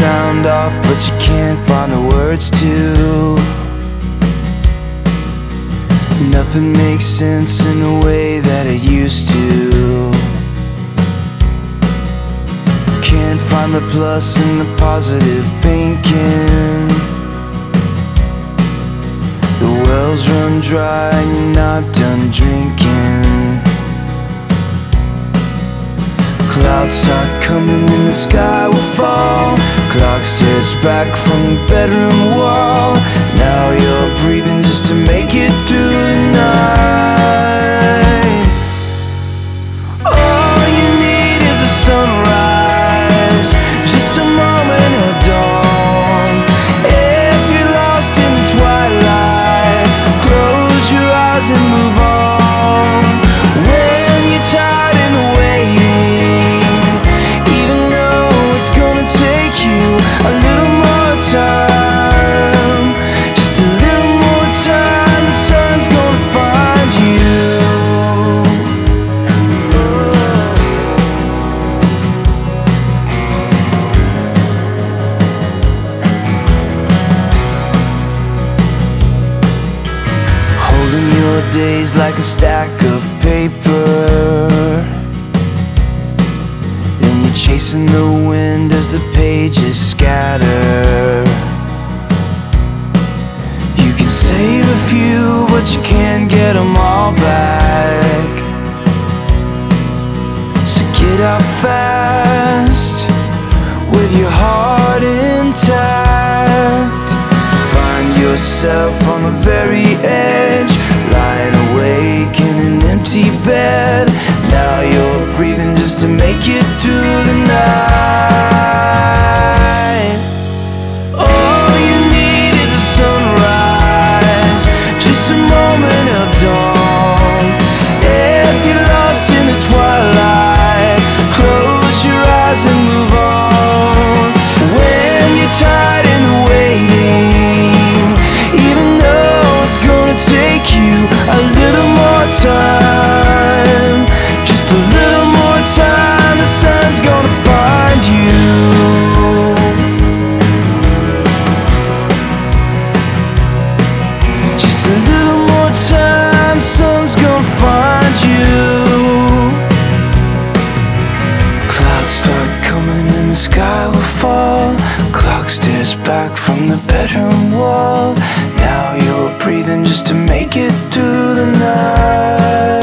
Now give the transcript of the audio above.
sound off, but you can't find the words to. Nothing makes sense in the way that it used to. Can't find the plus in the positive thinking. The wells run dry and you're not done drinking. Clouds start coming and the sky will fall. Clock stares back from the bedroom wall. Now you're breathing just to make it through the night. All you need is a sunrise, just a moment of dawn. If you're lost in the twilight, close your eyes and move on. When you're tired in the waiting, even though it's gonna take you a little more time, just a little more time, the sun's gonna find you. Holding your days like a stack of paper, then you're chasing the wind as the pages scatter. You can save a few, but you can't get them all back. So get out fast with your heart intact. Find yourself on the very edge, lying awake in an empty bed. Now you're breathing just to make it through the night. All you need is a sunrise, just a moment of dawn. If you're lost in the twilight, close your eyes and move on. When you're tired in the waiting, even though it's gonna take you a little more time, just a little more time, the sun's gonna find you. Just a little more time, the sun's gonna find you. Clouds start coming and the sky will fall. Clock stares back from the bedroom wall. Now you're breathing just to make it through the night.